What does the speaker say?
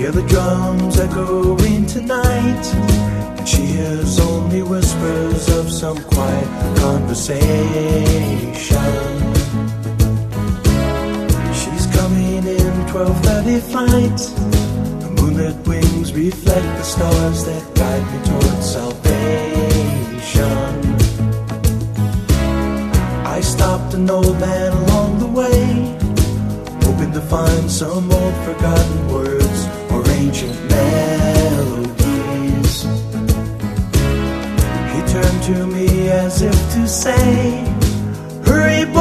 Hear the drums echoing tonight, and she hears only whispers of some quiet conversation. She's coming in 12:30 flight. The moonlit wings reflect the stars that guide me towards salvation. I stopped an old man along the way, hoping to find some old forgotten words or ancient melodies. He turned to me as if to say, hurry